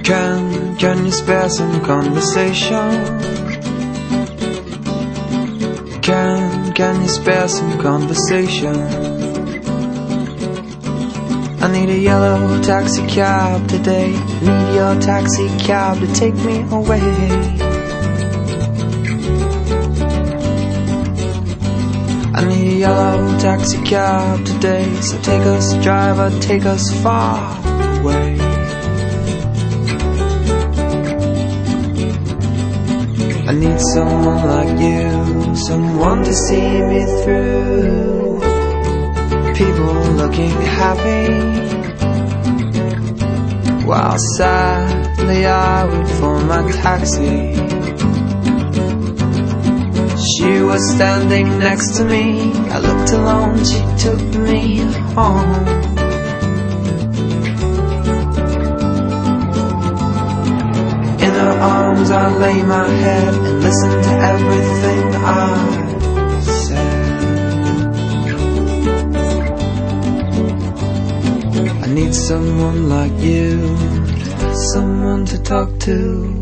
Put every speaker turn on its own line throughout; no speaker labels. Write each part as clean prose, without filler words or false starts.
Can you spare some conversation? Can you spare some conversation? I need a yellow taxi cab today. Need your taxi cab to take me away. I need a yellow taxi cab today. So take us, driver, take us far away. I need someone like you, someone to see me through. People looking happy, while sadly I wait for my taxi. She was standing next to me. I looked alone, she took me home. In her arms I lay my head and listen to everything I said. I need someone like you, someone to talk to.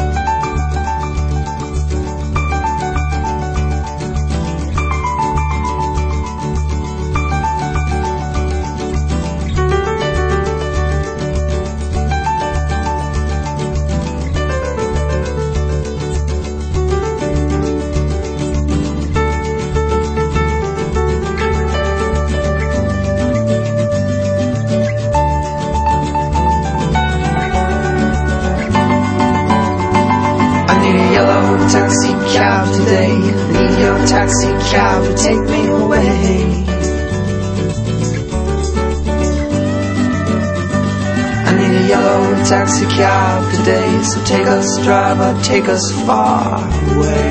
Taxi cab today. Need your taxi cab to take me away. I need a yellow taxi cab today. So take us, driver, take us far away.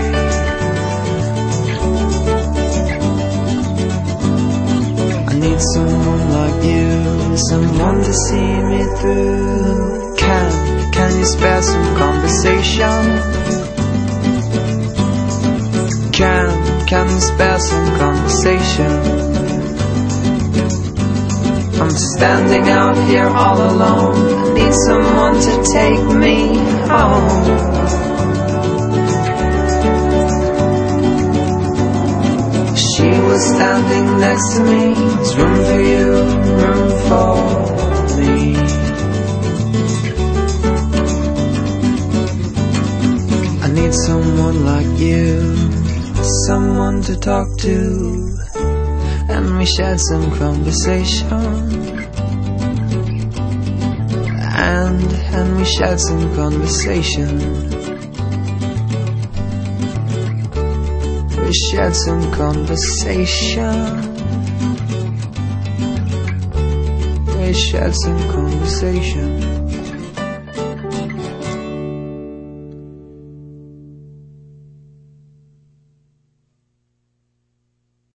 I need someone like you, someone to see me through. Can you spare some conversation? Can you spare some conversation? I'm standing out here all alone. I need someone to take me home. She was standing next to me. There's room for you, room for me. I need someone like you, someone to talk to, and we shared some conversation. And we shared some conversation. We shared some conversation. We shared some conversation.